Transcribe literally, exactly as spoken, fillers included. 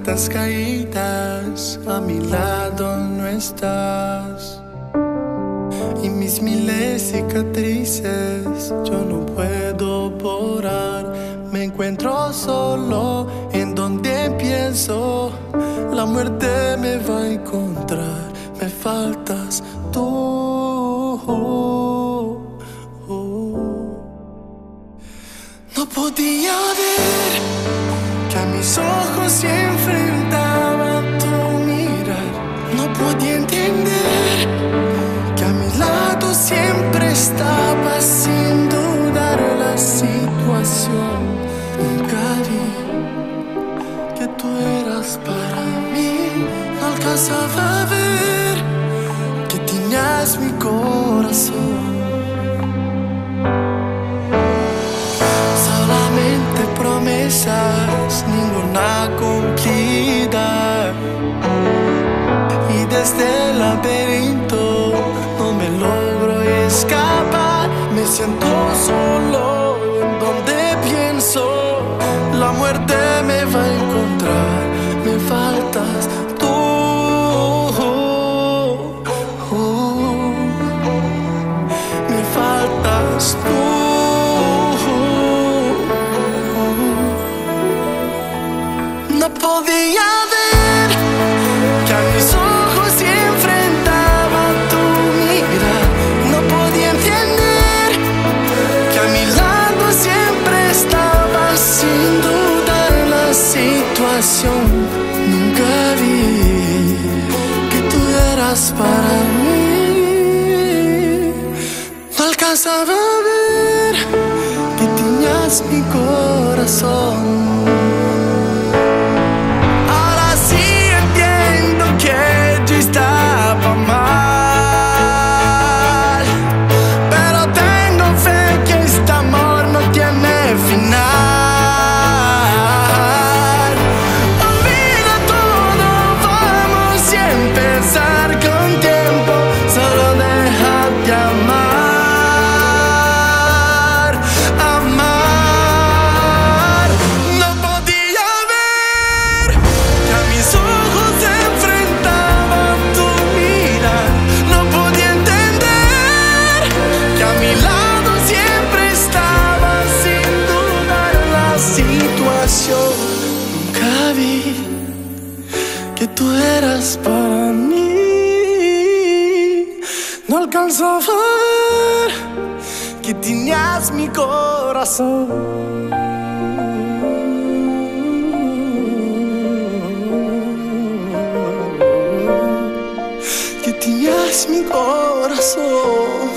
tantas caídas, a mi lado no estás. Y mis miles de cicatrices yo no puedo borrar. Me encuentro solo en donde empiezo. La muerte me va a encontrar. Me faltas tú. No podía ver que a mis ojos se enfrentaba tu mirar. No podía entender que a mi lado siempre estaba sin dudar la situación. Nunca vi que tú eras para mí. No alcanzaba a ver que tenías mi corazón. Solamente promesas, ninguna cumplida. Y desde el laberinto no me logro escapar. Me siento solo en donde pienso. La muerte me va a encontrar. Me faltas tú. Me faltas tú. No podía ver que a mis ojos se enfrentaba tu mirar. No podía entender que a mi lado siempre estaba sin dudar la situación. Nunca vi que tú eras para mí. No alcanzaba a ver que tenías mi corazón. Nunca vi que tú eras para mí. No alcanzaba a ver que tenías mi corazón. Que tenías mi corazón.